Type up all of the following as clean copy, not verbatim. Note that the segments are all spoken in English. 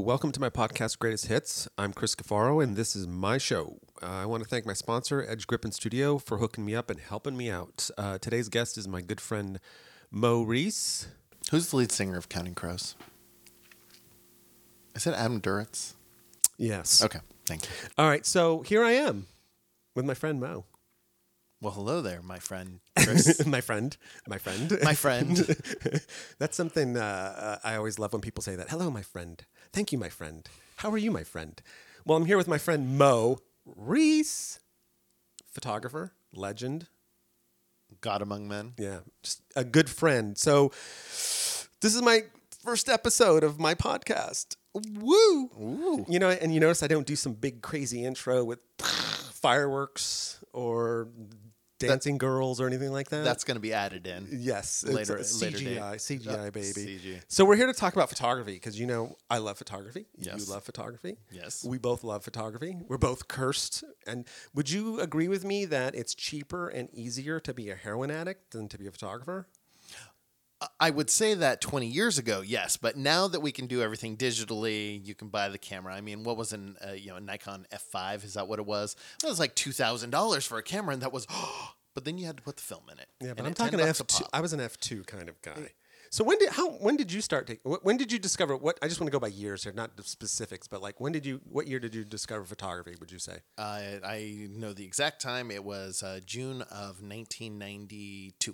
welcome to my podcast, Greatest Hits. I'm Chris Cafaro, and this is my show. I want to thank my sponsor, Edge Grippin Studio, for hooking me up and helping me out. Today's guest is my good friend, Mo Reese. Who's the lead singer of Counting Crows? Is it Adam Duritz? Yes. Okay, thank you. All right, so here I am with my friend, Mo. Well, hello there, my friend Chris. My friend. My friend. That's something I always love when people say that. Hello, my friend. Thank you, my friend. How are you, my friend? Well, I'm here with my friend Mo Reese, photographer, legend. God among men. Yeah, just a good friend. So this is my first episode of my podcast. Woo! Ooh. You know, and you notice I don't do some big crazy intro with fireworks or dancing girls or anything like that. That's going to be added in. Yes, Later it's date. CGI, baby. CG. So we're here to talk about photography because, you know, I love photography. Yes. You love photography. Yes. We both love photography. We're both cursed. And would you agree with me that it's cheaper and easier to be a heroin addict than to be a photographer? I would say that 20 years ago, yes, but now that we can do everything digitally, you can buy the camera. I mean, what was a Nikon F5? Is that what it was? It was like $2,000 for a camera, and that was, but then you had to put the film in it. Yeah, but and I'm at talking $10 a F2. pop. I was an F2 kind of guy. So when did you start taking? When did you discover what? I just want to go by years here, not the specifics, but like what year did you discover photography? Would you say? I know the exact time. It was June of 1992.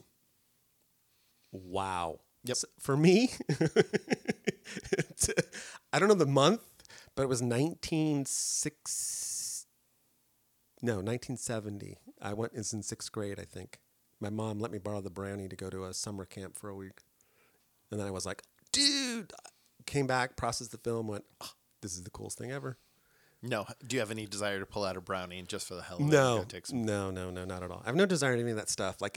Wow. Yep. For me, I don't know the month, but it was 1970. I went. It's in 6th grade, I think. My mom let me borrow the brownie to go to a summer camp for a week, and then I was like, "Dude!" Came back, processed the film, went, oh, "This is the coolest thing ever." No. Do you have any desire to pull out a brownie and just for the hell of it? No, go take some? no, not at all. I have no desire to any of that stuff. Like,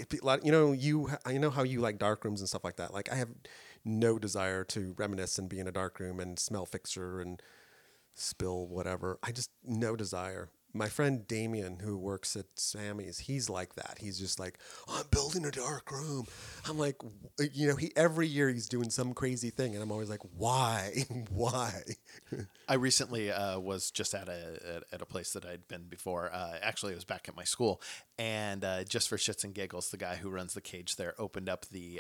I know how you like dark rooms and stuff like that. Like, I have no desire to reminisce and be in a dark room and smell fixture and spill whatever. I just no desire. My friend Damien, who works at Sammy's, he's like that. He's just like, I'm building a dark room. I'm like, every year he's doing some crazy thing, and I'm always like, why, why? I recently was just at a place that I'd been before. Actually, it was back at my school, and just for shits and giggles, the guy who runs the cage there opened up the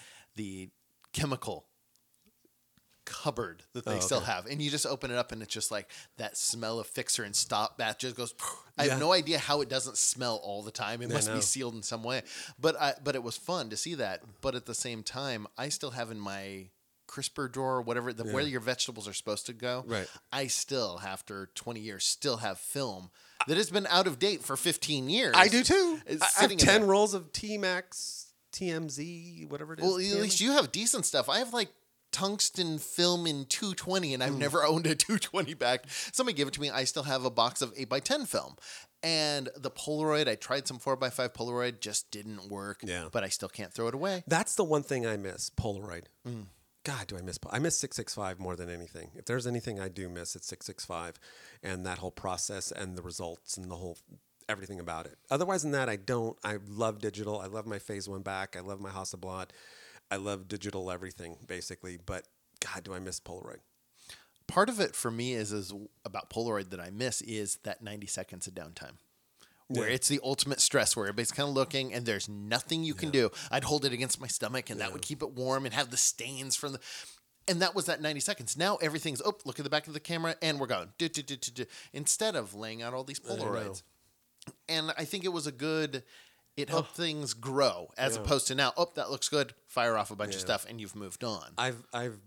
chemical cupboard that they still have, and you just open it up, and it's just like that smell of fixer and stop that just goes. I have no idea how it doesn't smell all the time. It must be sealed in some way, but it was fun to see that. But at the same time, I still have in my crisper drawer, whatever, where your vegetables are supposed to go. Right. I still, after 20 years, still have film that has been out of date for 15 years. I do too. I have 10 there. rolls of T-Max, TMZ, whatever it is. Well, at least you have decent stuff. I have like tungsten film in 220, and I've never owned a 220 back. Somebody gave it to me. I still have a box of 8x10 film. And the Polaroid, I tried some 4x5 Polaroid, just didn't work. Yeah. But I still can't throw it away. That's the one thing I miss, Polaroid. God, do I miss I miss 665 more than anything. If there's anything I do miss, it's 665 and that whole process and the results and the whole everything about it. Otherwise than that, I love digital. I love my Phase 1 back. I love my Hasselblad. I love digital everything, basically. But, God, do I miss Polaroid. Part of it for me is about Polaroid that I miss is that 90 seconds of downtime. Where it's the ultimate stress, where everybody's kind of looking and there's nothing you can do. I'd hold it against my stomach, and that would keep it warm and have the stains from the... And that was that 90 seconds. Now everything's, look at the back of the camera, and we're going. Instead of laying out all these Polaroids. And I think it was it helped things grow as opposed to now, that looks good, fire off a bunch of stuff, and you've moved on. I've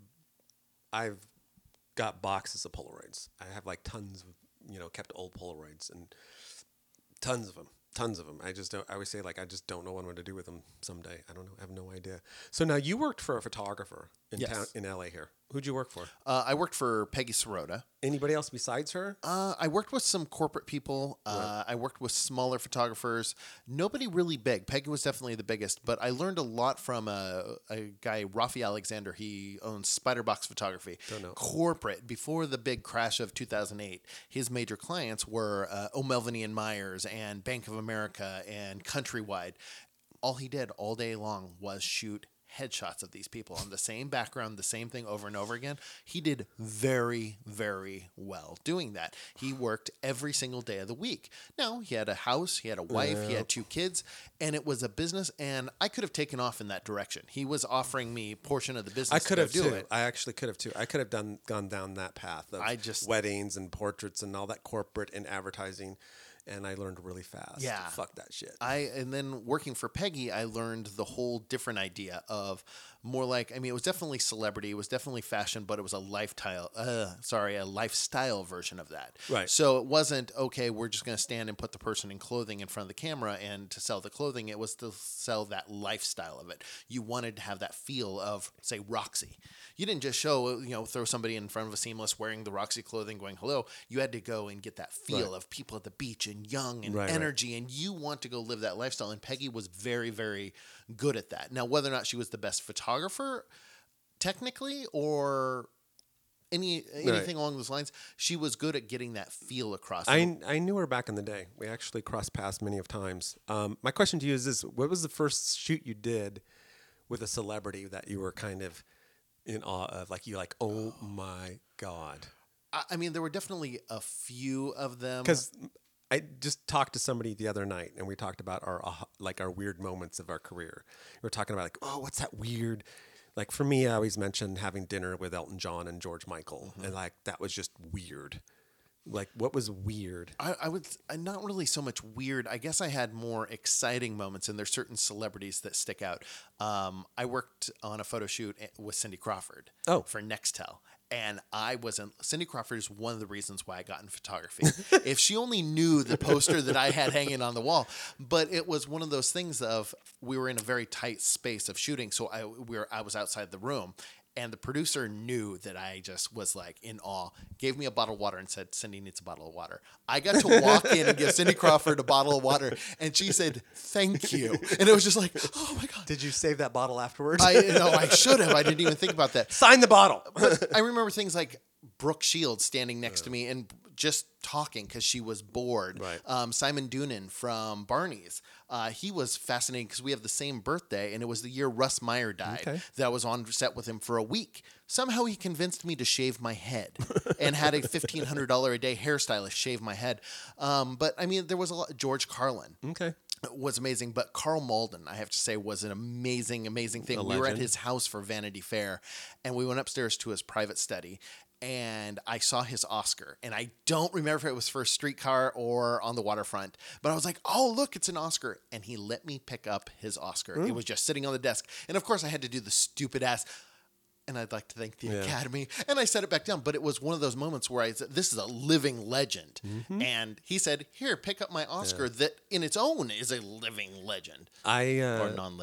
got boxes of Polaroids. I have like tons of, kept old Polaroids and tons of them. I always say like, I just don't know what I'm going to do with them someday. I don't know. I have no idea. So now you worked for a photographer in town, in LA here. Who'd you work for? I worked for Peggy Sirota. Anybody else besides her? I worked with some corporate people. I worked with smaller photographers. Nobody really big. Peggy was definitely the biggest, but I learned a lot from a guy, Rafi Alexander. He owns Spiderbox Photography. Don't know. Corporate, before the big crash of 2008, his major clients were O'Melveny and Myers and Bank of America and Countrywide. All he did all day long was shoot headshots of these people on the same background, the same thing over and over again. He did very, very well doing that. He worked every single day of the week. Now, he had a house, he had a wife, he had 2 kids, and it was a business, and I could have taken off in that direction. He was offering me a portion of the business I could have do too. it. I actually could have too. I could have gone down that path of weddings and portraits and all that corporate and advertising. And I learned really fast. Yeah. Fuck that shit. And then working for Peggy, I learned the whole different idea of more like, it was definitely celebrity, it was definitely fashion, but it was a lifestyle version of that. Right. So it wasn't, okay, we're just going to stand and put the person in clothing in front of the camera and to sell the clothing. It was to sell that lifestyle of it. You wanted to have that feel of, say, Roxy. You didn't just show, throw somebody in front of a Seamless wearing the Roxy clothing going, hello. You had to go and get that feel of people at the beach and young and energy, and you want to go live that lifestyle. And Peggy was very, very good at that. Now, whether or not she was the best photographer, technically, or anything along those lines, she was good at getting that feel across. I knew her back in the day. We actually crossed paths many of times. My question to you is this: what was the first shoot you did with a celebrity that you were kind of in awe of? Like, you're like, oh my God. There were definitely a few of them. Because I just talked to somebody the other night, and we talked about our weird moments of our career. We were talking about like, oh, what's that weird? Like for me, I always mention having dinner with Elton John and George Michael, and like that was just weird. Like, what was weird? I would not really so much weird. I guess I had more exciting moments, and there's certain celebrities that stick out. I worked on a photo shoot with Cindy Crawford for Nextel. And Cindy Crawford is one of the reasons why I got in photography. If she only knew the poster that I had hanging on the wall. But it was one of those things of, we were in a very tight space of shooting. So I was outside the room, and the producer knew that I just was like in awe, gave me a bottle of water and said, Cindy needs a bottle of water. I got to walk in and give Cindy Crawford a bottle of water, and she said, thank you. And it was just like, oh my God. Did you save that bottle afterwards? I should have. I didn't even think about that. Sign the bottle. But I remember things like Brooke Shields standing next to me and just talking because she was bored. Right. Simon Doonan from Barney's. He was fascinating because we have the same birthday, and it was the year Russ Meyer died. Okay. That I was on set with him for a week. Somehow he convinced me to shave my head and had a $1,500 a day hairstylist shave my head. But there was a lot. George Carlin. Okay. Was amazing, but Carl Malden, I have to say, was an amazing, amazing thing. We were at his house for Vanity Fair, and we went upstairs to his private study, and I saw his Oscar, and I don't remember if it was for a Streetcar or on the Waterfront, but I was like, oh, look, it's an Oscar, and he let me pick up his Oscar. It was just sitting on the desk, and of course I had to do the stupid ass, and I'd like to thank the Academy. And I set it back down. But it was one of those moments where I said, this is a living legend. Mm-hmm. And he said, here, pick up my Oscar that in its own is a living legend. Or non-living.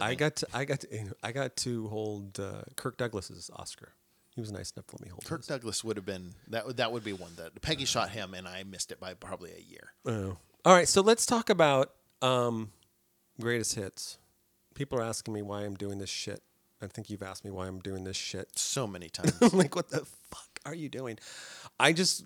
I got to hold Kirk Douglas's Oscar. He was nice enough to let me hold Kirk his. Douglas would have been, that would be one that Peggy shot him, and I missed it by probably a year. Oh. All right, so let's talk about greatest hits. People are asking me why I'm doing this shit. I think you've asked me why I'm doing this shit so many times. Like, what the fuck are you doing? I just,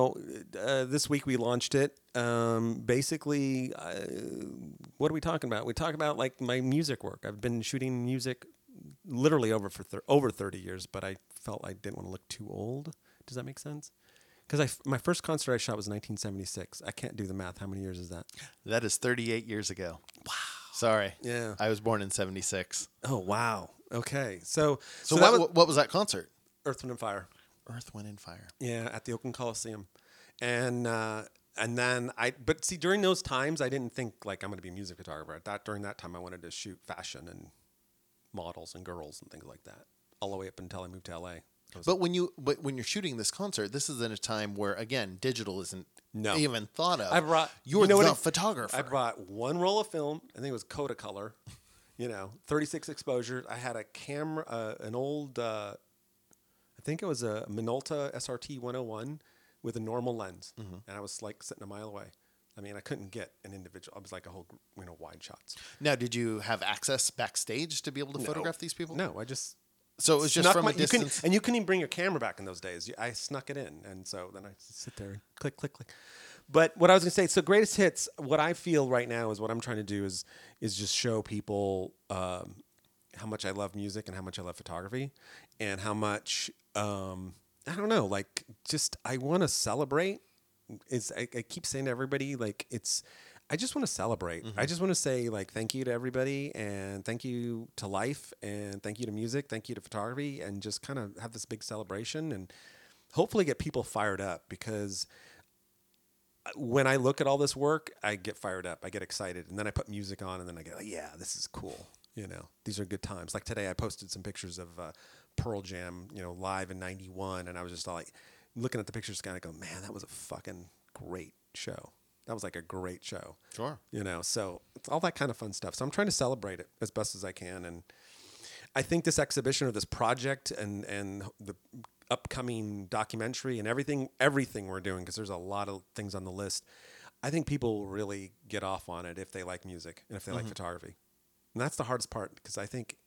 this week we launched it. Basically, what are we talking about? We talk about like my music work. I've been shooting music literally over 30 years, but I felt I didn't want to look too old. Does that make sense? Because my first concert I shot was 1976. I can't do the math. How many years is that? That is 38 years ago. Wow. Sorry. Yeah. I was born in 76. Oh, wow. Okay. So what was that concert? Earth, Wind, and Fire. Earth, Wind, and Fire. Yeah, at the Oakland Coliseum. And then but see, during those times, I didn't think like I'm going to be a music photographer. During that time, I wanted to shoot fashion and models and girls and things like that, all the way up until I moved to LA. But when you're shooting this concert, this is in a time where, again, digital isn't even thought of. You're the photographer. I brought one roll of film. I think it was Kodacolor, 36 exposure. I had a camera, an old, I think it was a Minolta SRT 101 with a normal lens. Mm-hmm. And I was like sitting a mile away. I mean, I couldn't get an individual. I was like a whole, wide shots. Now, did you have access backstage to be able to photograph these people? No, I just... So it was just from a distance? You couldn't even bring your camera back in those days. I snuck it in. And so then I sit there and click, click, click. But what I was going to say, so greatest hits, what I feel right now is what I'm trying to do is just show people how much I love music and how much I love photography, and how much I don't know, like just I want to celebrate. I keep saying to everybody, like I just want to celebrate. I just want to say like thank you to everybody, and thank you to life, and thank you to music, thank you to photography, and just kind of have this big celebration and hopefully get people fired up, because when I look at all this work, I get fired up, I get excited, and then I put music on, and then I go, yeah, this is cool. These are good times. Like today, I posted some pictures of Pearl Jam, live in '91, and I was just all like looking at the pictures, kind of go, man, that was a fucking great show. That was like a great show. Sure. So it's all that kind of fun stuff. So I'm trying to celebrate it as best as I can, and I think this exhibition or this project and the upcoming documentary and everything we're doing, because there's a lot of things on the list, I think people will really get off on it if they like music and if they like photography. And that's the hardest part, because I think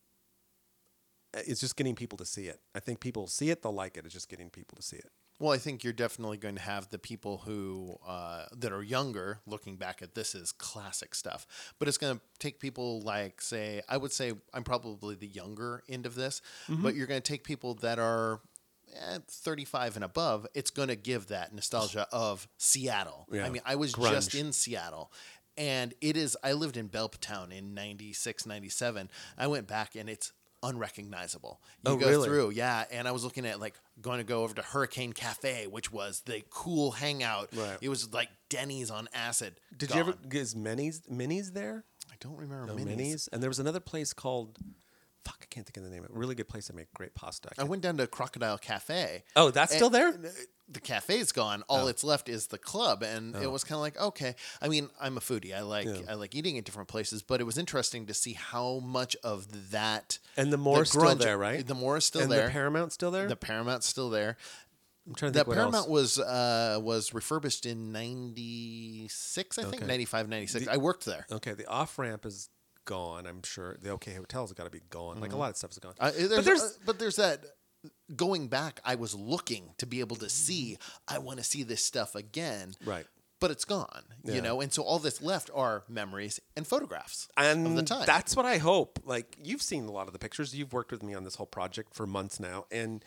it's just getting people to see it. I think people see it, they'll like it. It's just getting people to see it. Well, I think you're definitely going to have the people who that are younger looking back at this as classic stuff. But it's going to take people like, say, I would say I'm probably the younger end of this, but you're going to take people that are 35 and above. It's going to give that nostalgia of Seattle. Yeah. I mean, I was Grunge. just in Seattle. And I lived in Belltown in 96, 97. I went back and it's unrecognizable. You go really? through, yeah. And I was looking at going to go over to Hurricane Cafe, which was the cool hangout. Right. It was like Denny's on acid. Did Gone. you ever get minis there? I don't remember Minis. And there was another place called, I can't think of the name of it. Really good place that make great pasta. I went down to Crocodile Cafe. Oh, that's still there? The cafe's gone. All it's left is the club, and it was kind of like, okay. I mean, I'm a foodie. I like eating at different places, but it was interesting to see how much of that. And the Moore's still there, right? The Moore's still and there. The Paramount's still there? The Paramount's still there. I'm trying to That think what Paramount else. was refurbished in 96, I think, Okay. 95, 96. I worked there. Okay, the off-ramp is gone, I'm sure. The OK Hotel's got to be gone. Like a lot of stuff's gone. But there's that. Going back, I was looking to be able to see. I want to see this stuff again. Right. But it's gone, Yeah. and so all that's left are memories and photographs And of the time. that's what I hope. Like, you've seen a lot of the pictures. You've worked with me on this whole project for months now, and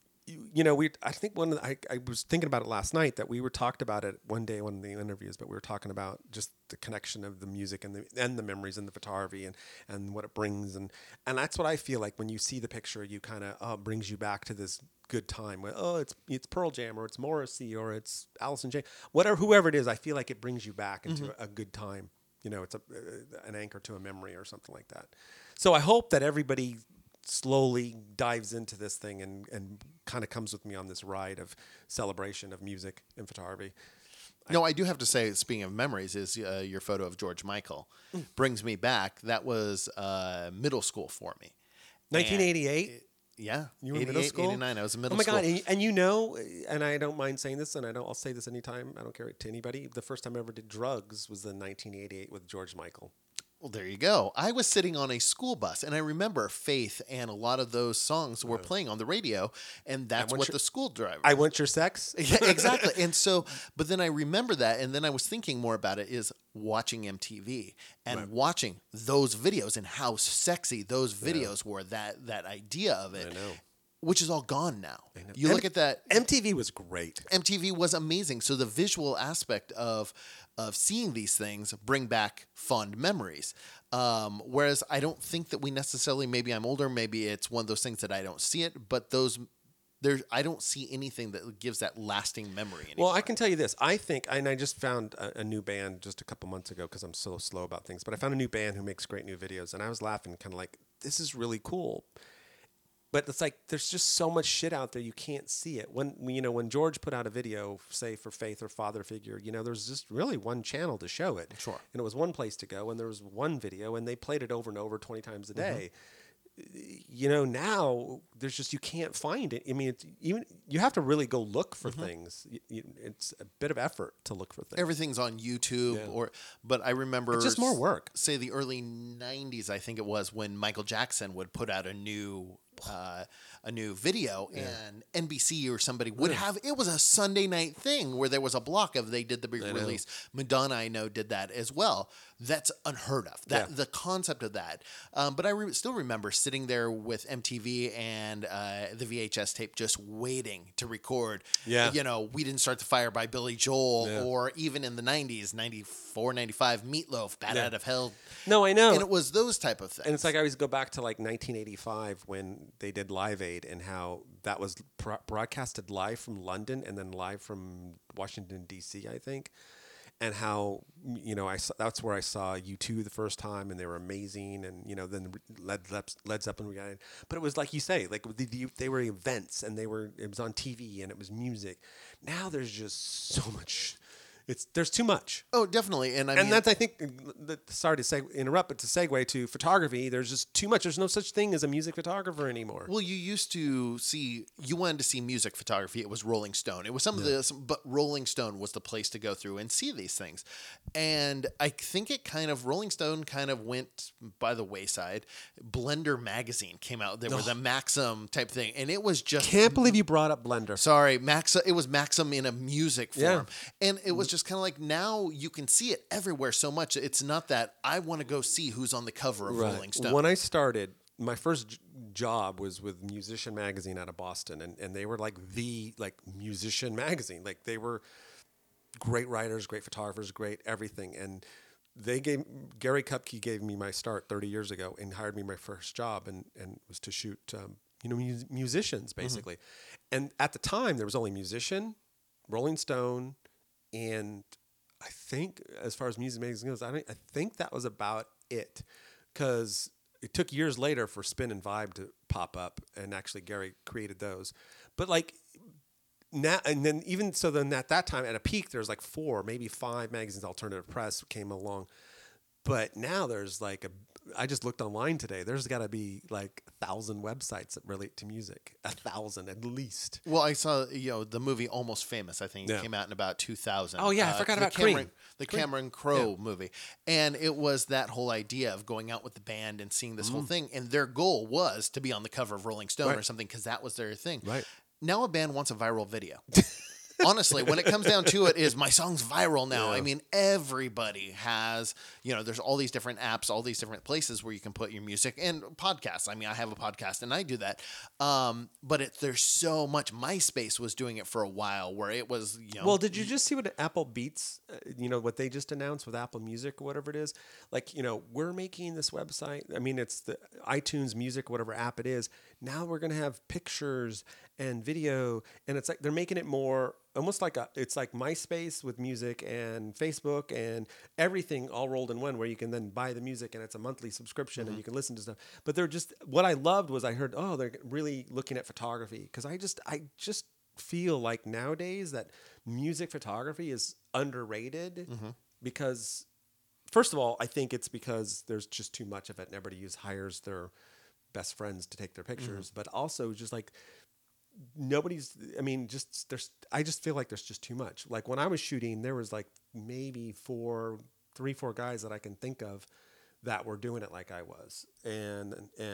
I think I was thinking about it last night, that we were talked about it one day in one of the interviews, but we were talking about just the connection of the music and the memories and the photography and what it brings, and that's what I feel like when you see the picture, you kind of brings you back to this good time where it's Pearl Jam, or it's Morrissey, or it's Allison Jane, whoever it is. I feel like it brings you back into a good time. It's an anchor to a memory or something like that. So I hope that everybody slowly dives into this thing and kind of comes with me on this ride of celebration of music and photography. No, I do have to say, speaking of memories, is your photo of George Michael brings me back. That was middle school for me. 1988. Yeah, You were in middle school? 89. I was in middle Oh my school. God. And and I don't mind saying this, and I'll say this anytime. I don't care to anybody. The first time I ever did drugs was in 1988 with George Michael. Well, there you go. I was sitting on a school bus, and I remember Faith and a lot of those songs were playing on the radio, and that's what the school driver. I Want Your Sex? Yeah, exactly. And so, but then I remember that, and then I was thinking more about it, is watching MTV and watching those videos and how sexy those videos were, that idea of it. I know. Which is all gone now. You look at that. MTV was great. MTV was amazing. So the visual aspect of seeing these things bring back fond memories. Whereas I don't think that we necessarily, maybe I'm older, maybe it's one of those things that I don't see it, but I don't see anything that gives that lasting memory anymore. Well, I can tell you this. I think, and I just found a new band just a couple months ago because I'm so slow about things, but I found a new band who makes great new videos, and I was laughing kind of like, this is really cool. But it's like there's just so much shit out there you can't see it. When George put out a video, say for Faith or Father Figure, there's just really one channel to show it. Sure. And it was one place to go, and there was one video, and they played it over and over 20 times a day. Now there's just, you can't find it. I mean, you have to really go look for things. It's a bit of effort to look for things. Everything's on YouTube, but I remember It's just more work. Say the early 90s, I think it was, when Michael Jackson would put out a new video, and NBC or somebody would have, it was a Sunday night thing where there was a block of, they did the big release. Madonna, I know, did that as well. That's unheard of. The concept of that. But I still remember sitting there with MTV and the VHS tape, just waiting to record. Yeah. We Didn't Start the Fire by Billy Joel, Yeah. or even in the 90s, 94, 95, Meatloaf, Bat Out of Hell. No, I know. And it was those type of things. And it's like I always go back to like 1985 when they did Live Aid and how that was broadcasted live from London and then live from Washington, D.C., I think. And how, that's where I saw U2 the first time, and they were amazing. And, then Led Zeppelin got in. But it was like you say, like they were events, and it was on TV, and it was music. Now there's just so much. There's too much. Oh, definitely. And I mean, that's, I think, sorry to interrupt, but to segue to photography, there's just too much. There's no such thing as a music photographer anymore. Well, you wanted to see music photography. It was Rolling Stone. It was some of this, but Rolling Stone was the place to go through and see these things. And I think Rolling Stone kind of went by the wayside. Blender magazine came out. There was a Maxim type thing. And it was just... Can't believe you brought up Blender. Sorry, Maxim. It was Maxim in a music form. Yeah. And it was just kind of like, now you can see it everywhere so much. It's not that I want to go see who's on the cover of Rolling Stone. When I started, my first job was with Musician Magazine out of Boston, and they were like the musician magazine. Like they were great writers, great photographers, great everything. And Gary Kupke gave me my start 30 years ago and hired me my first job, and was to shoot musicians basically. Mm-hmm. And at the time there was only Musician, Rolling Stone, and I think as far as music magazine goes, I think that was about it, because it took years later for Spin and Vibe to pop up, and actually Gary created those. But like now, and then even so, then at that time at a peak, there's like 4, maybe 5 magazines. Alternative Press came along, but now there's I just looked online today. There's got to be like 1,000 websites that relate to music. 1,000 at least. Well, I saw the movie Almost Famous. I think it came out in about 2000. Oh yeah, I forgot about Cream. The Cameron Crowe movie, and it was that whole idea of going out with the band and seeing this whole thing. And their goal was to be on the cover of Rolling Stone or something, because that was their thing. Right. Now a band wants a viral video. Honestly, when it comes down to it, is my song's viral now. Yeah. I mean, everybody has, there's all these different apps, all these different places where you can put your music, and podcasts. I mean, I have a podcast and I do that. But there's so much. MySpace was doing it for a while, where it was, Well, did you just see what Apple Beats, what they just announced with Apple Music or whatever it is? Like, we're making this website. I mean, it's the iTunes Music, whatever app it is. Now we're going to have pictures and video, and it's like they're making it more almost like it's like MySpace with music and Facebook and everything all rolled in one, where you can then buy the music and it's a monthly subscription and you can listen to stuff. But what I loved was I heard, they're really looking at photography, because I just feel like nowadays that music photography is underrated because, first of all, I think it's because there's just too much of it, and everybody hires their best friends to take their pictures, but also just like I just feel like there's just too much. Like when I was shooting, there was like maybe 4 guys that I can think of that were doing it like I was. And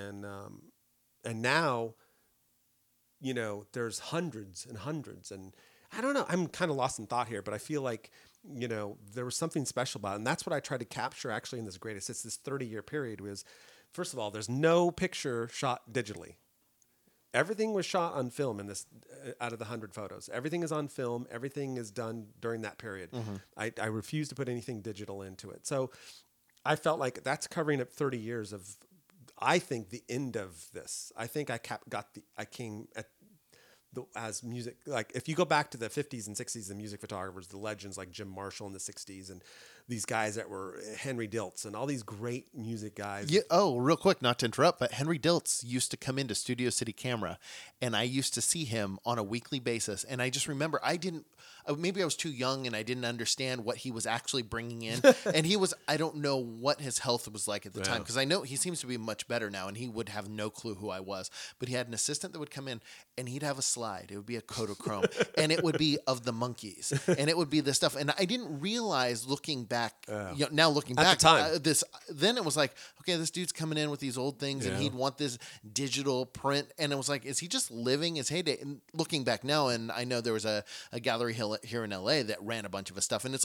now, there's hundreds and hundreds, and I don't know, I'm kind of lost in thought here, but I feel like, there was something special about it. And that's what I tried to capture actually in this greatest. It's this 30-year period was, first of all, there's no picture shot digitally. Everything was shot on film in this, out of the 100 photos. Everything is on film. Everything is done during that period. I refuse to put anything digital into it. So I felt like that's covering up 30 years of, I think, the end of this. I think I came at as music, like if you go back to the 50s and 60s, the music photographers, the legends like Jim Marshall in the 60s, and these guys that were Henry Diltz and all these great music guys. Yeah. Oh, real quick, not to interrupt, but Henry Diltz used to come into Studio City Camera, and I used to see him on a weekly basis. And I just remember maybe I was too young and I didn't understand what he was actually bringing in. And I don't know what his health was like at the time, because I know he seems to be much better now, and he would have no clue who I was. But he had an assistant that would come in, and he'd have a slide. It would be a Kodachrome, and it would be of the Monkees, and it would be this stuff. And I didn't realize, looking back, now looking back, at the time, then it was like, okay, this dude's coming in with these old things, and he'd want this digital print, and it was like, is he just living his heyday? And looking back now, and I know there was a gallery here in LA that ran a bunch of his stuff, and it's like,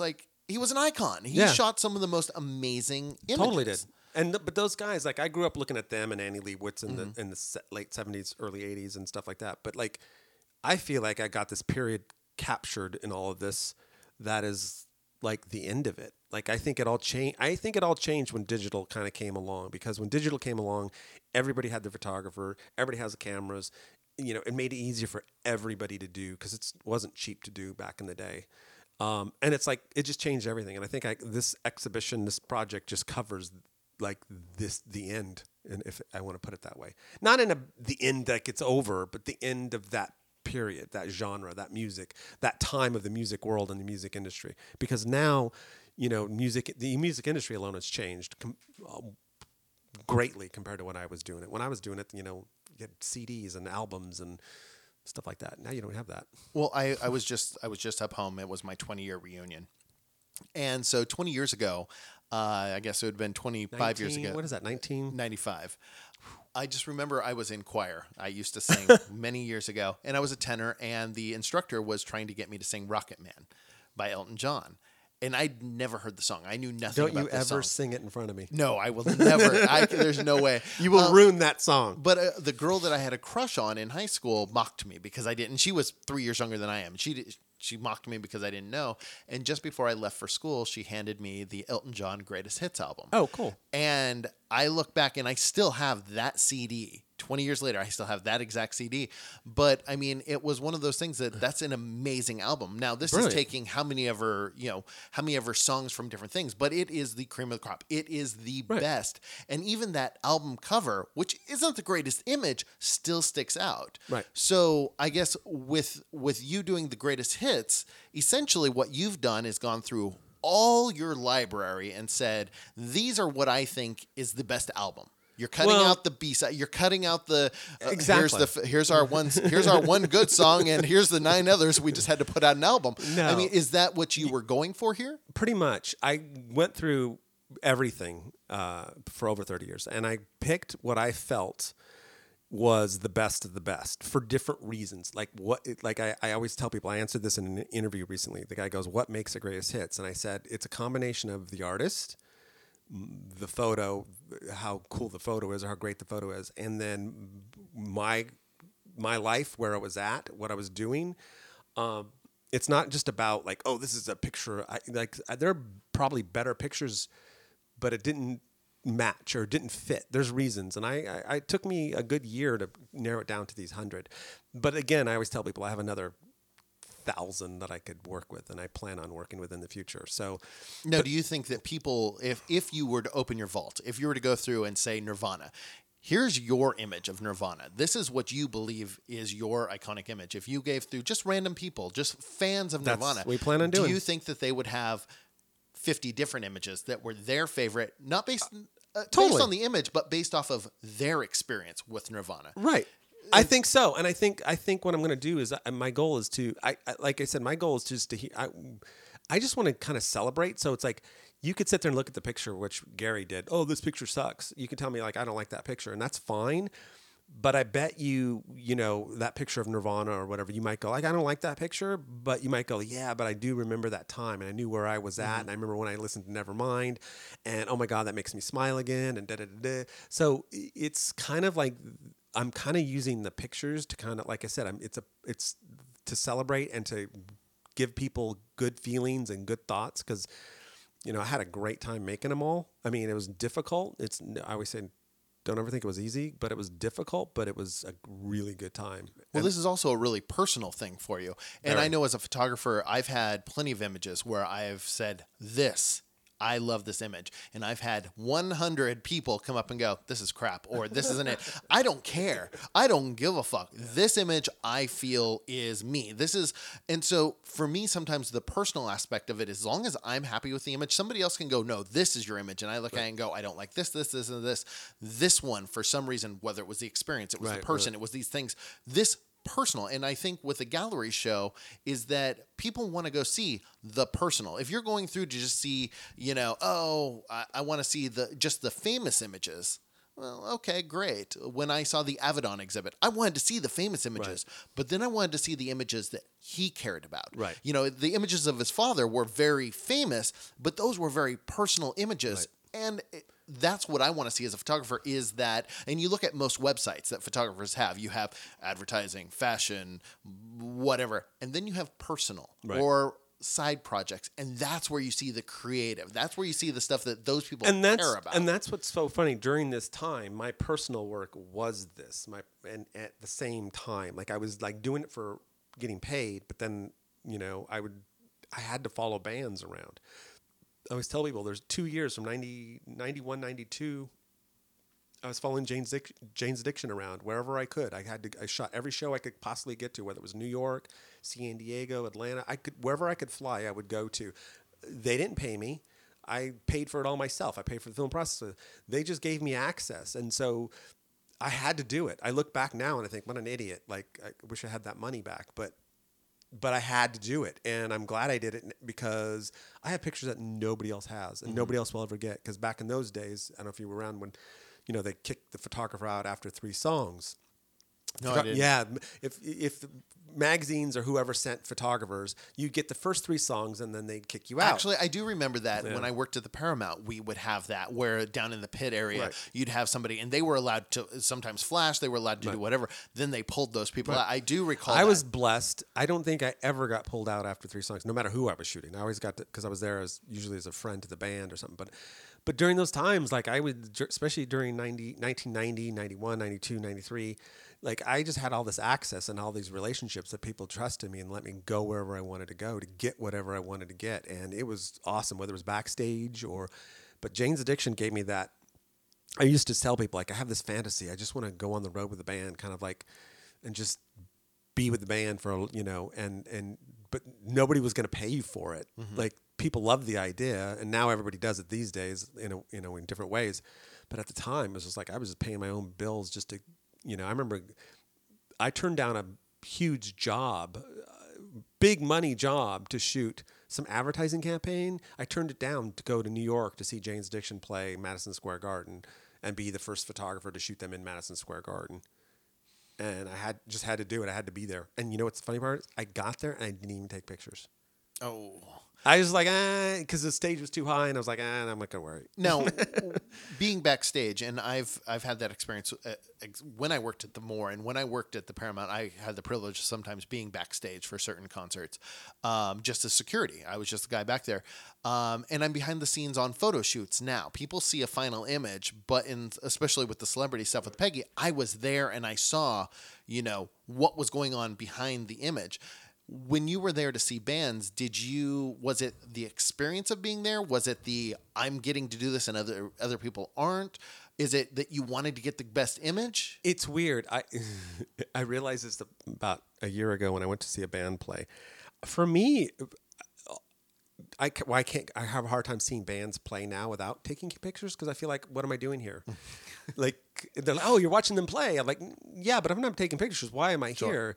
he was an icon. He Yeah. shot some of the most amazing images. Totally did. But those guys, like I grew up looking at them and Annie Leibovitz in the late 70s, early 80s and stuff like that. But like, I feel like I got this period captured in all of this that is like the end of it. Like I think it all changed when digital kind of came along, because when digital came along, everybody had their photographer, everybody has the cameras. You know, it made it easier for everybody to do, because it wasn't cheap to do back in the day. And it's like it just changed everything. And I think this exhibition, this project, just covers like the end, and if I want to put it that way, not in the end like it's over, but the end of that period, that genre, that music, that time of the music world and the music industry. Because now, you know, the music industry alone has changed greatly compared to when I was doing it. When I was doing it, you know, you had CDs and albums and stuff like that. Now you don't have that. Well, I was just up home. It was my 20-year reunion. And so 20 years ago, I guess it would have been 25 years ago. What is that, 95. I just remember I was in choir. I used to sing many years ago, and I was a tenor, and the instructor was trying to get me to sing Rocket Man by Elton John. And I'd never heard the song. I knew nothing Don't about you this ever song. sing it in front of me. No, I will never. There's no way. You will ruin that song. But the girl that I had a crush on in high school mocked me because I didn't. She was 3 years younger than I am. She mocked me because I didn't know. And just before I left for school, she handed me the Elton John Greatest Hits album. Oh, cool. And I look back and I still have that CD. 20 years later, I still have that exact CD. But I mean, it was one of those things that's an amazing album. Now, this Brilliant. is taking how many ever songs from different things, but it is the cream of the crop. It is the best. And even that album cover, which isn't the greatest image, still sticks out. Right. So I guess with you doing the greatest hits, essentially what you've done is gone through all your library and said, these are what I think is the best album. You're cutting out the B-side. You're cutting out the exactly. Here's our one good song, and here's the 9 others. We just had to put out an album. No. I mean, is that what you were going for here? Pretty much. I went through everything for over 30 years, and I picked what I felt was the best of the best for different reasons. Like I always tell people, I answered this in an interview recently. The guy goes, "What makes the greatest hits?" And I said, it's a combination of the artist, the photo, how cool the photo is or how great the photo is, and then my life, where I was at, what I was doing. It's not just about like, oh, this is a picture. There are probably better pictures, but it didn't match or didn't fit. There's reasons, and I took me a good year to narrow it down to these 100. But again, I always tell people I have another 1,000 that I could work with, and I plan on working with in the future. So, no, do you think that people, if you were to open your vault, if you were to go through and say Nirvana, here's your image of Nirvana, this is what you believe is your iconic image. If you gave through just random people, just fans of Nirvana, that's what we plan on doing. Do you think that they would have 50 different images that were their favorite, not based based on the image, but based off of their experience with Nirvana? Right. I think so, and I think what I'm going to do is my goal is to like I said, my goal is just to I just want to kind of celebrate. So it's like you could sit there and look at the picture, which Gary did. Oh, this picture sucks. You can tell me like I don't like that picture, and that's fine. But I bet you know that picture of Nirvana or whatever, you might go like I don't like that picture, but you might go yeah, but I do remember that time, and I knew where I was at, and I remember when I listened to Nevermind, and oh my God, that makes me smile again, and da da da. So it's kind of like. I'm kind of using the pictures to kind of, like I said, it's to celebrate and to give people good feelings and good thoughts, because, I had a great time making them all. I mean, it was difficult. I always say, don't ever think it was easy, but it was difficult, but it was a really good time. Well, this is also a really personal thing for you. And Very. I know as a photographer, I've had plenty of images where I've said I love this image. And I've had 100 people come up and go, this is crap, or this isn't it. I don't care. I don't give a fuck. This image I feel is me. And so for me, sometimes the personal aspect of it, as long as I'm happy with the image, somebody else can go, no, this is your image. And I look at it and go, I don't like this, and this. This one, for some reason, whether it was the experience, it was the person, it was these things, this personal. And I think with a gallery show is that people want to go see the personal. If you're going through to just see, I want to see just the famous images, Well, okay, great. When I saw the Avedon exhibit, I wanted to see the famous images, but then I wanted to see the images that he cared about. Right. You know, the images of his father were very famous, but those were very personal images. And that's what I want to see as a photographer is that, and you look at most websites that photographers have, you have advertising, fashion, whatever, and then you have personal or side projects, and that's where you see the creative. That's where you see the stuff that those people care about. And that's what's so funny. During this time, my personal work was this. And at the same time, like I was like doing it for getting paid, but then I had to follow bands around. I always tell people there's 2 years from 91, 92. I was following Jane's Addiction around wherever I could. I shot every show I could possibly get to, whether it was New York, San Diego, Atlanta. Wherever I could fly, I would go to. They didn't pay me. I paid for it all myself. I paid for the film process. They just gave me access, and so I had to do it. I look back now and I think, what an idiot! Like I wish I had that money back, but I had to do it, and I'm glad I did it because I have pictures that nobody else has, and nobody else will ever get. Because back in those days, I don't know if you were around when. They kicked the photographer out after 3 songs. No, I didn't. Yeah, if magazines or whoever sent photographers, you get the first 3 songs and then they'd kick you out. Actually, I do remember that when I worked at the Paramount, we would have that where down in the pit area, you'd have somebody, and they were allowed to sometimes flash, they were allowed to do whatever. Then they pulled those people out. I do recall I was blessed. I don't think I ever got pulled out after 3 songs, no matter who I was shooting. I always got to, because I was there usually as a friend to the band or something. But during those times, like I would, especially during 1990, 91, 92, 93, like I just had all this access and all these relationships that people trusted me and let me go wherever I wanted to go to get whatever I wanted to get. And it was awesome, whether it was backstage but Jane's Addiction gave me that. I used to tell people, like, I have this fantasy. I just want to go on the road with the band, kind of like, and just be with the band for, but nobody was going to pay you for it. Like, people loved the idea, and now everybody does it these days in different ways. But at the time, it was just like I was just paying my own bills just to, I remember I turned down a huge job, big money job to shoot some advertising campaign. I turned it down to go to New York to see Jane's Addiction play Madison Square Garden and be the first photographer to shoot them in Madison Square Garden. And I had to do it. I had to be there. And you know what's the funny part? I got there and I didn't even take pictures. Oh. I was like, because the stage was too high, and I was like, I'm not gonna worry. Now, being backstage, and I've had that experience when I worked at the Moore and when I worked at the Paramount. I had the privilege of sometimes being backstage for certain concerts, just as security. I was just the guy back there, and I'm behind the scenes on photo shoots now. People see a final image, but especially with the celebrity stuff with Peggy, I was there and I saw, what was going on behind the image. When you were there to see bands, was it the experience of being there? Was it I'm getting to do this and other people aren't? Is it that you wanted to get the best image? It's weird. I realized this about a year ago when I went to see a band play. For me, I have a hard time seeing bands play now without taking pictures because I feel like, what am I doing here? Like, they're like, oh, you're watching them play. I'm like, yeah, but if I'm not taking pictures, why am I here?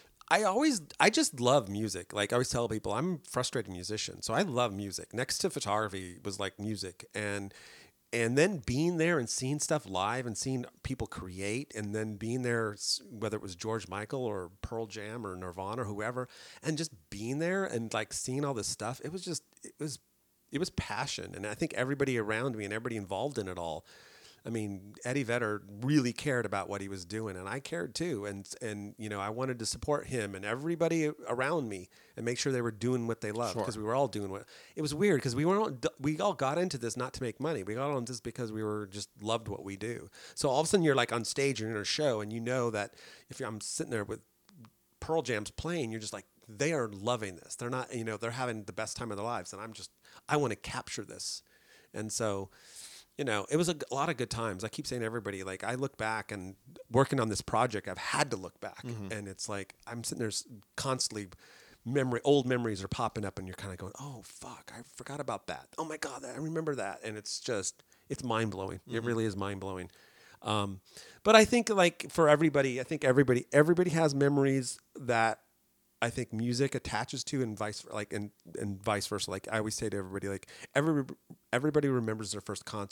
I just love music. Like I always tell people, I'm a frustrated musician. So I love music. Next to photography was like music. And then being there and seeing stuff live and seeing people create, and then being there, whether it was George Michael or Pearl Jam or Nirvana or whoever, and just being there and like seeing all this stuff, it was passion. And I think everybody around me and everybody involved in it all, I mean, Eddie Vedder really cared about what he was doing, and I cared too. And I wanted to support him and everybody around me and make sure they were doing what they loved, because we were all doing what. It was weird because we all got into this not to make money. We got into this because we were just loved what we do. So all of a sudden you're like on stage, you're in a show, and you know that if I'm sitting there with Pearl Jam's playing, you're just like, they are loving this. They're not, they're having the best time of their lives, and I want to capture this. And so, it was a lot of good times. I keep saying to everybody, like, I look back and working on this project, I've had to look back. And it's like, I'm sitting there constantly, old memories are popping up, and you're kind of going, oh, fuck, I forgot about that. Oh my God, I remember that. And it's mind blowing. It really is mind blowing. But I think like for everybody, everybody has memories that I think music attaches to, and vice versa. Like I always say to everybody, like everybody remembers their first concert.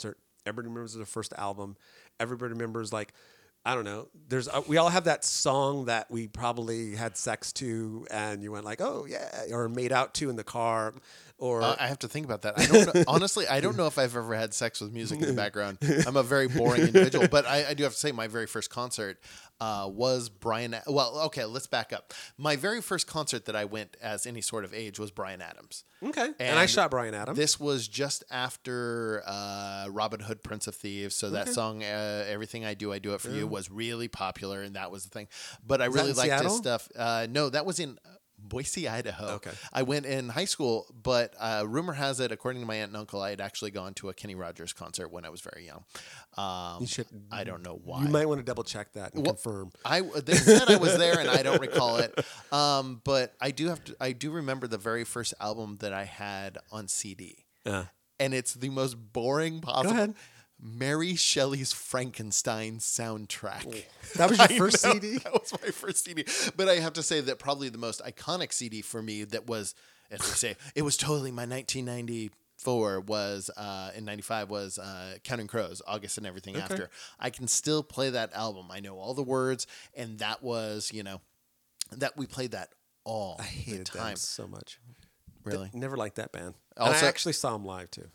Everybody remembers their first album. Everybody remembers like, I don't know. We all have that song that we probably had sex to, and you went like, "Oh yeah," or made out to in the car, or I have to think about that. I don't know, honestly. I don't know if I've ever had sex with music in the background. I'm a very boring individual, but I do have to say my very first concert was Brian. Well, okay, let's back up. My very first concert that I went as any sort of age was Bryan Adams. Okay, and I shot Bryan Adams. This was just after Robin Hood, Prince of Thieves. So that song, "Everything I Do It For You," was really popular, and that was the thing. But I really liked his stuff. No, that was in Boise, Idaho. Okay. I went in high school, but rumor has it, according to my aunt and uncle, I had actually gone to a Kenny Rogers concert when I was very young. You should. I don't know why. You might want to double check that and confirm. They said I was there, and I don't recall it. But I do remember the very first album that I had on CD, and it's the most boring possible. Go ahead. Mary Shelley's Frankenstein soundtrack. That was your first CD? That was my first CD. But I have to say that probably the most iconic CD for me that was, as we say, it was totally my 1994 was, in 95 was Counting Crows, August and Everything After. I can still play that album. I know all the words, and that was, that we played that all I hated the time. them so much. Really? Never liked that band. Also, and I actually saw them live too.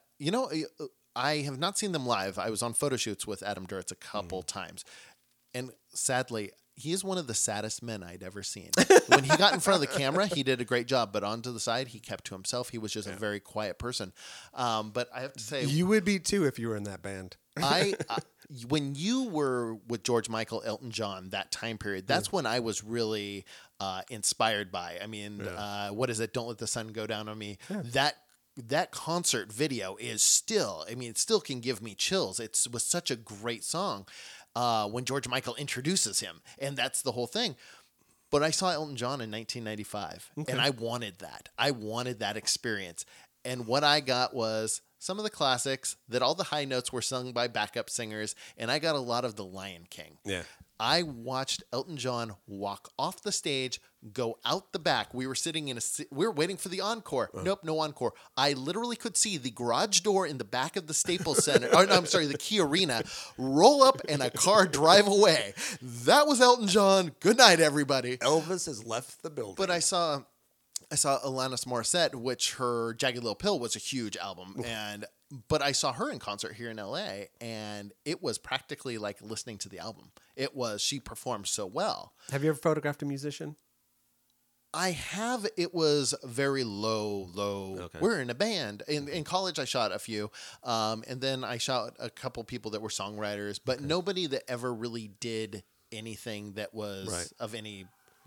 I have not seen them live. I was on photo shoots with Adam Duritz a couple times. And sadly, he is one of the saddest men I'd ever seen. When he got in front of the camera, he did a great job. But onto the side, he kept to himself. He was just a very quiet person. But I have to say... You would be too if you were in that band. When you were with George Michael, Elton John, that time period, that's when I was really inspired by. I mean, what is it? Don't Let the Sun Go Down on Me. Yeah. That concert video is still, it still can give me chills. It was such a great song when George Michael introduces him, and that's the whole thing. But I saw Elton John in 1995, and I wanted that. I wanted that experience. And what I got was some of the classics that all the high notes were sung by backup singers, and I got a lot of The Lion King. Yeah. I watched Elton John walk off the stage, go out the back. We were sitting we were waiting for the encore. Nope, no encore. I literally could see the garage door in the back of the Staples Center, the Key Arena, roll up and a car drive away. That was Elton John. Good night, everybody. Elvis has left the building. But I saw Alanis Morissette, which her Jagged Little Pill was a huge album, but I saw her in concert here in LA, and it was practically like listening to the album. She performed so well. Have you ever photographed a musician? I have. It was very low. Okay. We're in a band. In college, I shot a few, and then I shot a couple people that were songwriters, but nobody that ever really did anything that was of any,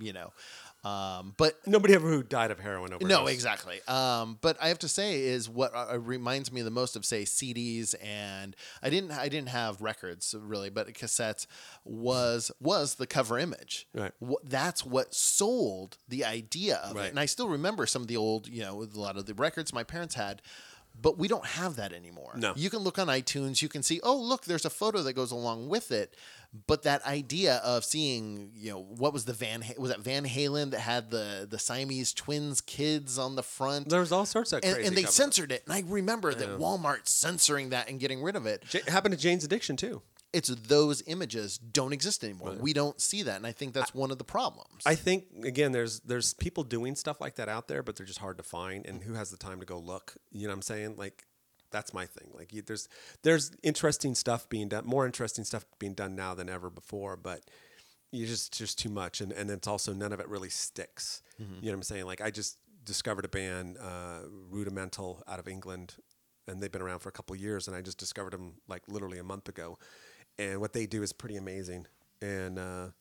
but nobody ever who died of heroin overdose. No, exactly. But I have to say is what reminds me the most of, say, CDs, and I didn't have records really, but cassettes was the cover image. Right. That's what sold the idea of it. And I still remember some of the old, with a lot of the records my parents had. But we don't have that anymore. No. You can look on iTunes. You can see, oh, look, there's a photo that goes along with it. But that idea of seeing, what was was that Van Halen that had the Siamese twins kids on the front? There was all sorts of crazy and they cover. censored it. And I remember that Walmart censoring that and getting rid of it. It happened to Jane's Addiction, too. It's those images don't exist anymore. Right. We don't see that, and I think that's one of the problems. I think again, there's people doing stuff like that out there, but they're just hard to find. And who has the time to go look? You know what I'm saying? Like, that's my thing. Like, there's interesting stuff being done, more interesting stuff being done now than ever before. But just too much, and it's also none of it really sticks. Mm-hmm. You know what I'm saying? Like, I just discovered a band, Rudimental, out of England, and they've been around for a couple of years, and I just discovered them like literally a month ago. And what they do is pretty amazing, and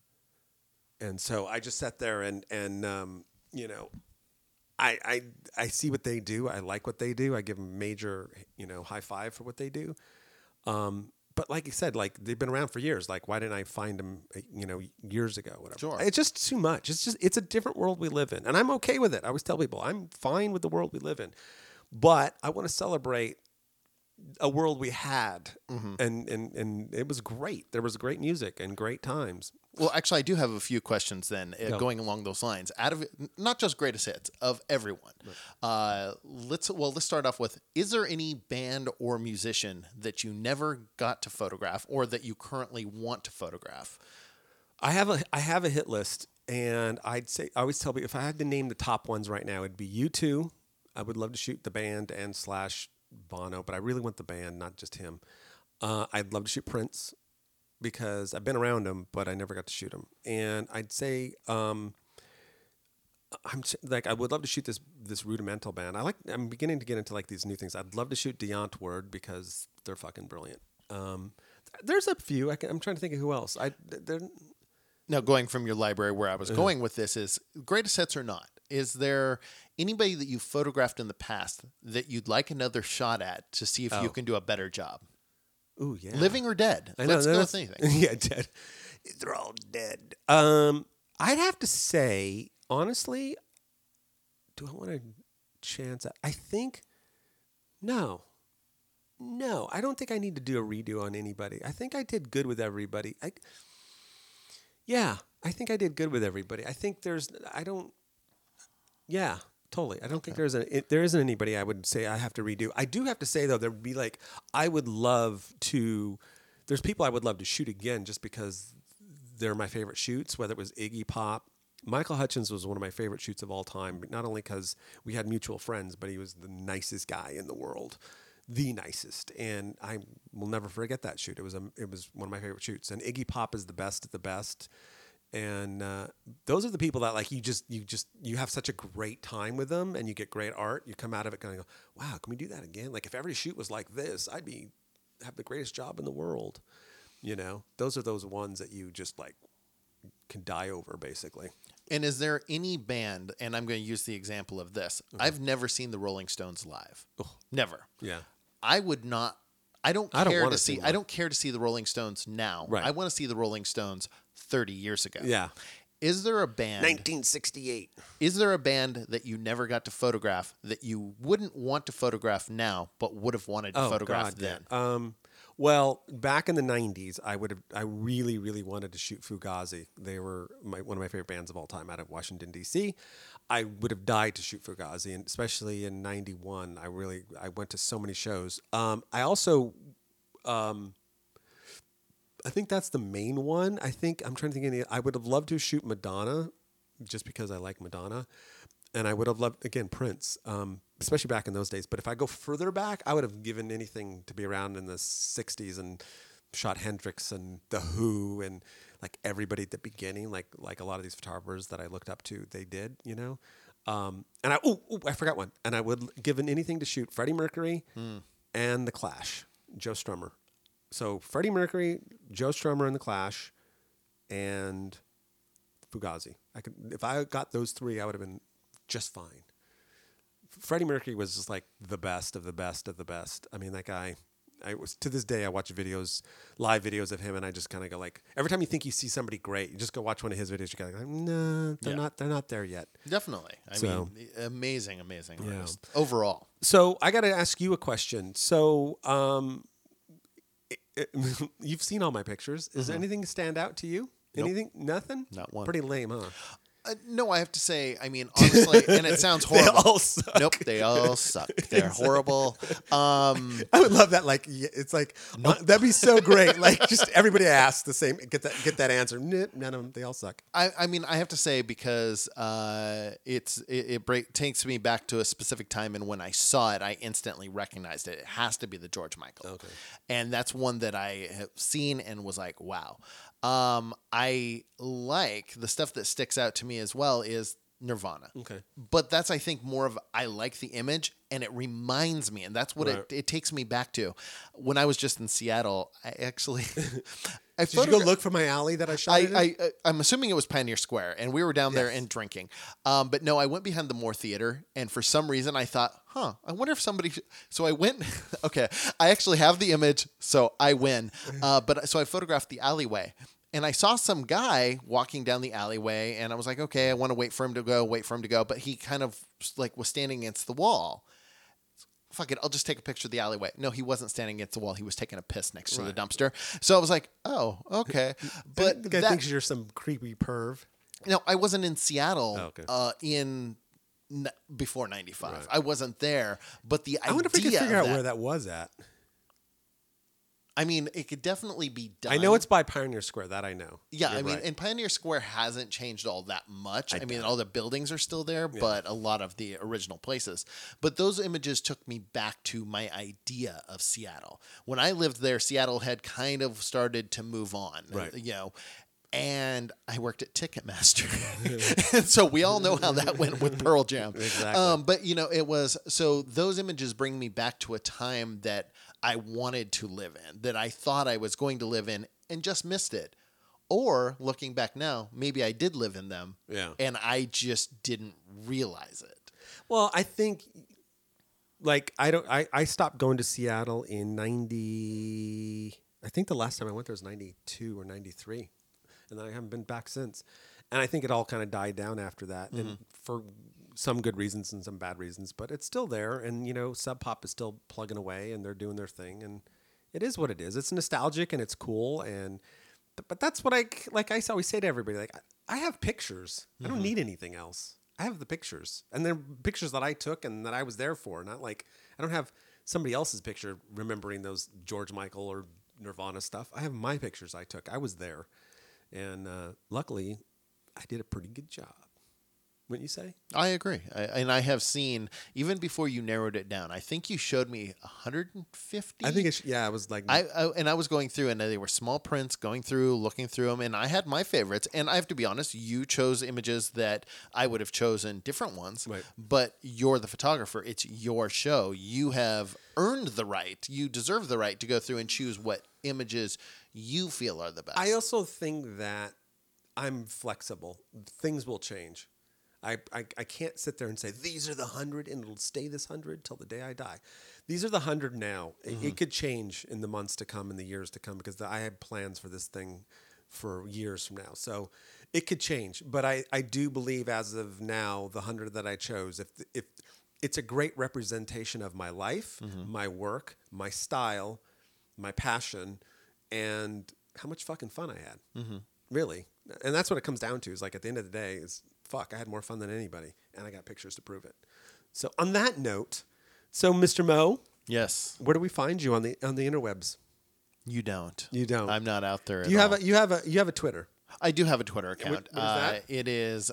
so I just sat there and I see what they do. I like what they do. I give them major high five for what they do. But like you said, like they've been around for years. Like why didn't I find them years ago? Whatever. Sure. It's just too much. It's a different world we live in, and I'm okay with it. I always tell people I'm fine with the world we live in, but I want to celebrate a world we had, and it was great. There was great music and great times. Well, actually, I do have a few questions then Go. going along those lines. Out of not just greatest hits of everyone. Let's start off with: is there any band or musician that you never got to photograph, or that you currently want to photograph? I have a hit list, and I always tell people if I had to name the top ones right now, it'd be U2. I would love to shoot the band and / Bono, but I really want the band, not just him. I'd love to shoot Prince because I've been around him, but I never got to shoot him. And I'd say I would love to shoot this Rudimental band. I'm beginning to get into like these new things. I'd love to shoot Die Antwoord because they're fucking brilliant. There's a few. I'm trying to think of who else. Now, going from your library, where I was going with this is greatest hits or not. Is there anybody that you photographed in the past that you'd like another shot at to see if you can do a better job? Ooh, yeah. Living or dead? I know, Let's go with anything. Yeah, dead. They're all dead. I'd have to say, honestly, do I want to chance it? I think, no, I don't think I need to do a redo on anybody. I think I did good with everybody. I think I did good with everybody. I think totally. I don't think there isn't anybody I would say I have to redo. I do have to say though, there'd be like, there's people I would love to shoot again just because they're my favorite shoots, whether it was Iggy Pop. Michael Hutchence was one of my favorite shoots of all time, not only because we had mutual friends, but he was the nicest guy in the world. The nicest, and I will never forget that shoot. It was one of my favorite shoots, and Iggy Pop is the best at the best, and those are the people that like you have such a great time with them, and you get great art. You come out of it going, wow, can we do that again? Like if every shoot was like this, I'd have the greatest job in the world. You know, those are those ones that you just like can die over, basically. And is there any band? And I'm going to use the example of this. I've never seen the Rolling Stones live. Never. Yeah. I would not. I don't care to see. I don't care to see the Rolling Stones now. Right. I want to see the Rolling Stones 30 years ago. Yeah. Is there a band? 1968. Is there a band that you never got to photograph that you wouldn't want to photograph now, but would have wanted to photograph then? Yeah. Well, back in the 90s, I really, really wanted to shoot Fugazi. They were one of my favorite bands of all time out of Washington, D.C. I would have died to shoot Fugazi, and especially in 91, I went to so many shows. I also, I think that's the main one. I'm trying to think of any. I would have loved to shoot Madonna, just because I like Madonna. And I would have loved, again, Prince, especially back in those days. But if I go further back, I would have given anything to be around in the 60s and shot Hendrix and The Who and like everybody at the beginning, like a lot of these photographers that I looked up to, they did, you know. And I forgot one. And I would have given anything to shoot Freddie Mercury and The Clash, Joe Strummer. So Freddie Mercury, Joe Strummer and The Clash, and Fugazi. If I got those three, I would have been just fine. Freddie Mercury was just like the best of the best of the best. I mean, that guy, to this day, I watch live videos of him, and I just kind of go like, every time you think you see somebody great, you just go watch one of his videos, you go, no, they're not there yet. Definitely. I mean, amazing artist. Overall. So I got to ask you a question. So, you've seen all my pictures. Is there anything stand out to you? Nope. Anything? Nothing? Not one. Pretty lame, huh? No, I have to say, I mean, honestly, and it sounds horrible. They all suck. Nope, they all suck. They're horrible. I would love that. Like, it's like, that'd be so great. Like, just everybody asks the same, get that answer. None of them, they all suck. I mean, I have to say, because it takes me back to a specific time, and when I saw it, I instantly recognized it. It has to be the George Michael. Okay. And that's one that I have seen and was like, wow. I like the stuff that sticks out to me as well is Nirvana. Okay. But that's, I think, more of, I like the image, and it reminds me, and that's what it takes me back to. When I was just in Seattle, I actually... Did you go look for my alley that I shot in? I'm assuming it was Pioneer Square, and we were down there and drinking. But no, I went behind the Moore Theater, and for some reason I thought, I wonder if somebody... So I went... Okay, I actually have the image, so I win. So I photographed the alleyway. And I saw some guy walking down the alleyway, and I was like, okay, I want to wait for him to go. But he kind of like was standing against the wall. fuck it, I'll just take a picture of the alleyway. No, he wasn't standing against the wall. He was taking a piss next to the Right. dumpster. So I was like, oh, okay. But the guy thinks you're some creepy perv. no, I wasn't in Seattle Oh, okay. before 95. Right. I wasn't there. But the idea I wonder if we could figure of out that, where that was at. I mean, it could definitely be done. I know it's by Pioneer Square. That I know. Yeah, You're I mean, right. and Pioneer Square hasn't changed all that much. I mean, doubt all the buildings are still there, but a lot of the original places. But those images took me back to my idea of Seattle. When I lived there, Seattle had kind of started to move on, Right. you know. And I worked at Ticketmaster. And so we all know how that went with Pearl Jam. Exactly. But, you know, it was so those images bring me back to a time that I wanted to live in, that I thought I was going to live in and just missed it. Or looking back now, maybe I did live in them. Yeah. And I just didn't realize it. Well, I think, like, I stopped going to Seattle in 90. I think the last time I went there was 92 or 93. And I haven't been back since. And I think it all kind of died down after that, and for some good reasons and some bad reasons. But it's still there, and you know, Sub Pop is still plugging away, and they're doing their thing, and it is what it is. It's nostalgic and it's cool, and but that's what I always say to everybody. Like, I have pictures. I don't need anything else. I have the pictures, and they're pictures that I took and that I was there for. Not like I don't have somebody else's picture remembering those George Michael or Nirvana stuff. I have my pictures I took. I was there. And luckily, I did a pretty good job. Wouldn't you say? I agree. And I have seen, even before you narrowed it down, I think you showed me 150. I think it was like... I was going through, and they were small prints, going through, looking through them, and I had my favorites. And I have to be honest, you chose images that I would have chosen different ones. Right. But you're the photographer. It's your show. You have earned the right. You deserve the right to go through and choose what images you feel are the best. I also think that I'm flexible. Things will change. I can't sit there and say, these are the 100 and it'll stay this 100 till the day I die. These are the 100 now. It could change in the months to come, in the years to come, because I have plans for this thing for years from now. So it could change. But I do believe as of now, the 100 that I chose, if it's a great representation of my life, my work, my style, my passion, and how much fucking fun I had. Really. And that's what it comes down to, is like at the end of the day is, fuck, I had more fun than anybody, and I got pictures to prove it. So on that note, so Mr. Mo, Yes. where do we find you on the interwebs? You don't. You don't. I'm not out there. You at all. you have a Twitter. I do have a Twitter account. what is that? It is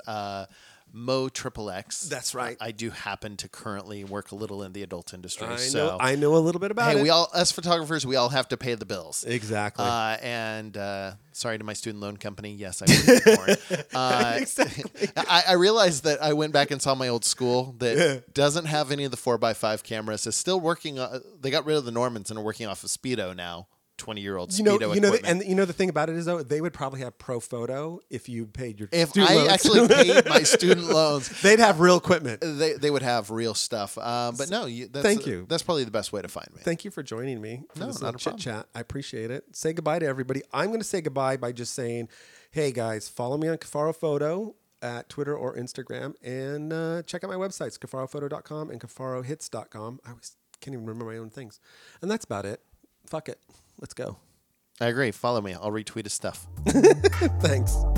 Mo XXX. That's right. I do happen to currently work a little in the adult industry. I know a little bit about hey, it. we all, as photographers, we all have to pay the bills. Exactly. And sorry to my student loan company. Yes, I was born. Exactly. I realized that I went back and saw my old school that doesn't have any of the 4x5 cameras. Is still working. They got rid of the Normans and are working off of Speedo now. 20-year-old Speedo equipment. The thing about it is, though, they would probably have Pro Photo if you paid your If student I loans. actually paid my student loans, They'd have real equipment. they would have real stuff. But no, Thank you. That's probably the best way to find me. Thank you for joining me for No, this not little a problem. chit chat. I appreciate it. Say goodbye to everybody. I'm going to say goodbye by just saying, hey guys, follow me on Cafaro Photo at Twitter or Instagram, and check out my websites, cafarophoto.com and cafarohits.com. I always can't even remember my own things. And that's about it. Fuck it. Let's go. I agree. Follow me. I'll retweet his stuff. Thanks.